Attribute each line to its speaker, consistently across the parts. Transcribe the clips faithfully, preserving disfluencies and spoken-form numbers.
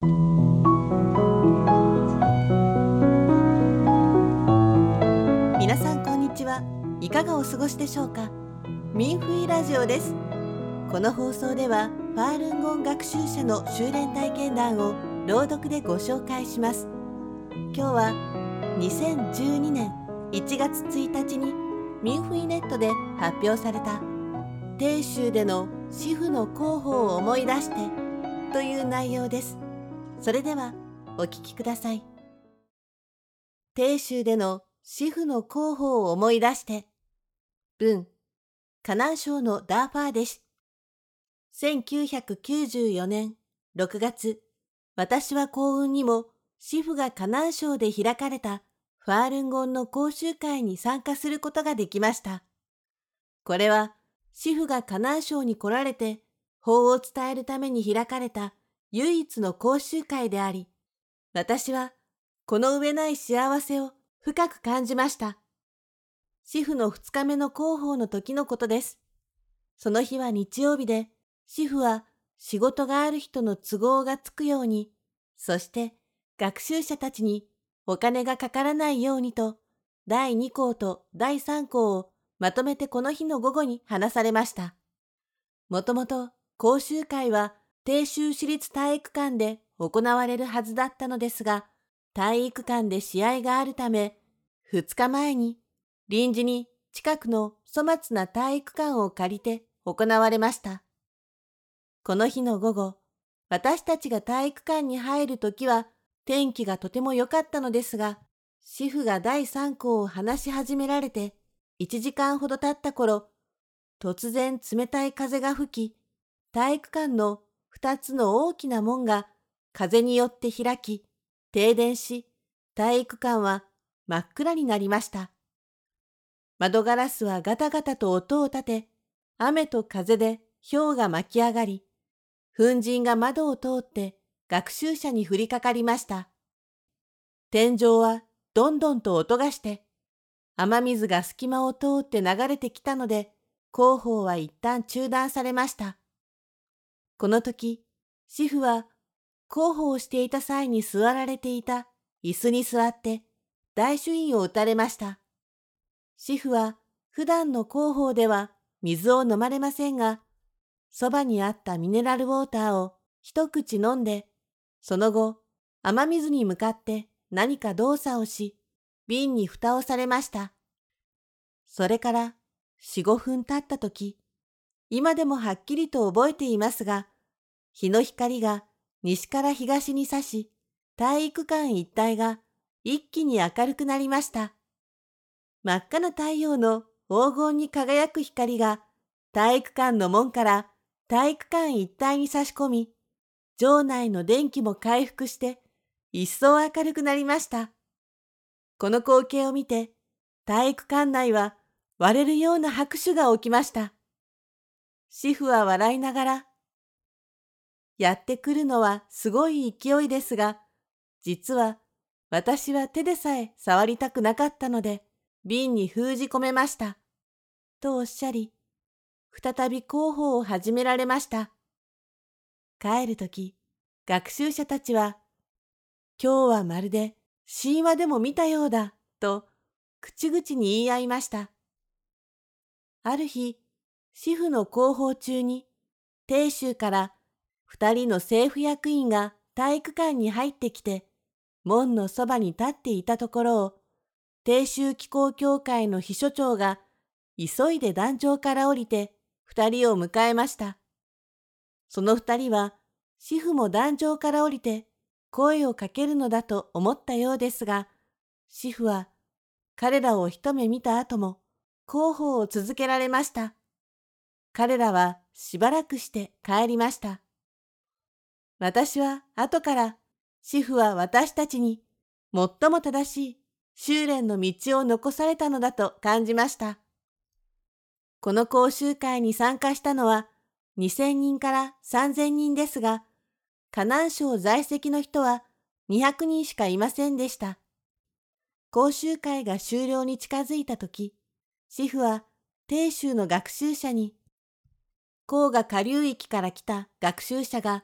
Speaker 1: 皆さんこんにちは。いかがお過ごしでしょうか。ミンフイラジオです。この放送ではファールンゴン学習者の修練体験談を朗読でご紹介します。今日はにせんじゅうにねんいちがつついたちにミンフイネットで発表された鄭州でのシフの広報を思い出してという内容です。それではお聞きください。鄭州でのシフの広報を思い出して。文、河南省のダーファー弟子。せんきゅうひゃくきゅうじゅうよねんろくがつ、私は幸運にもシフが河南省で開かれたファールンゴンの講習会に参加することができました。これはシフが河南省に来られて法を伝えるために開かれた唯一の講習会であり、私はこの上ない幸せを深く感じました。シフの二日目の広報の時のことです。その日は日曜日で、シフは仕事がある人の都合がつくように、そして学習者たちにお金がかからないようにと、だいに項とだいさん項をまとめてこの日の午後に話されました。もともと講習会は鄭州市立体育館で行われるはずだったのですが、体育館で試合があるため、ふつかまえに臨時に近くの粗末な体育館を借りて行われました。この日の午後、私たちが体育館に入るときは天気がとても良かったのですが、シフがだいさん項を話し始められていちじかんほど経った頃、突然冷たい風が吹き、体育館のふたつの大きな門が風によって開き、停電し、体育館は真っ暗になりました。窓ガラスはガタガタと音を立て、雨と風で氷が巻き上がり、粉塵が窓を通って学習者に降りかかりました。天井はどんどんと音がして、雨水が隙間を通って流れてきたので、広報は一旦中断されました。この時、シフは広報をしていた際に座られていた椅子に座って大朱印を打たれました。シフは普段の広報では水を飲まれませんが、そばにあったミネラルウォーターを一口飲んで、その後、雨水に向かって何か動作をし、瓶に蓋をされました。それからよん、ごふん経ったとき、今でもはっきりと覚えていますが、日の光が西から東に差し、体育館一帯が一気に明るくなりました。真っ赤な太陽の黄金に輝く光が体育館の門から体育館一帯に差し込み、場内の電気も回復して一層明るくなりました。この光景を見て体育館内は割れるような拍手が起きました。シフは笑いながら、やってくるのはすごい勢いですが、実は私は手でさえ触りたくなかったので、瓶に封じ込めました。とおっしゃり、再び広報を始められました。帰るとき、学習者たちは、今日はまるで神話でも見たようだ、と口々に言い合いました。ある日、シフの広報中に、鄭州から二人の政府役員が体育館に入ってきて、門のそばに立っていたところを、鄭州機構協会の秘書長が急いで壇上から降りて二人を迎えました。その二人は、シフも壇上から降りて声をかけるのだと思ったようですが、シフは彼らを一目見た後も広報を続けられました。彼らはしばらくして帰りました。私は後からシフは私たちに最も正しい修練の道を残されたのだと感じました。この講習会に参加したのはにせんにんからさんぜんにんですが、河南省在籍の人はにひゃくにんしかいませんでした。講習会が終了に近づいたとき、シフは鄭州の学習者に、黄河下流域から来た学習者が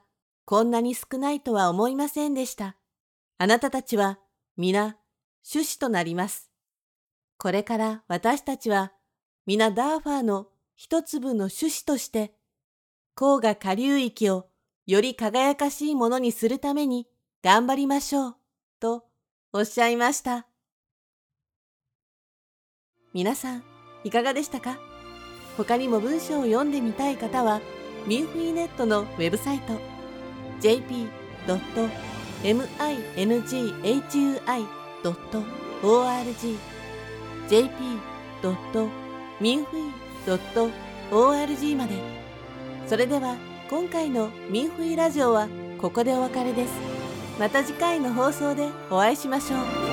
Speaker 1: こんなに少ないとは思いませんでした。あなたたちは皆種子となります。これから私たちは皆ダーファーの一粒の種子として、黄河下流域をより輝かしいものにするために頑張りましょう、とおっしゃいました。皆さん、いかがでしたか？他にも文章を読んでみたい方は、ミンフィーネットのウェブサイト ジェイピードットミングファイドットオーアールジー ジェイピードットミンフィードットオーアールジー まで。それでは今回のミンフィーラジオはここでお別れです。また次回の放送でお会いしましょう。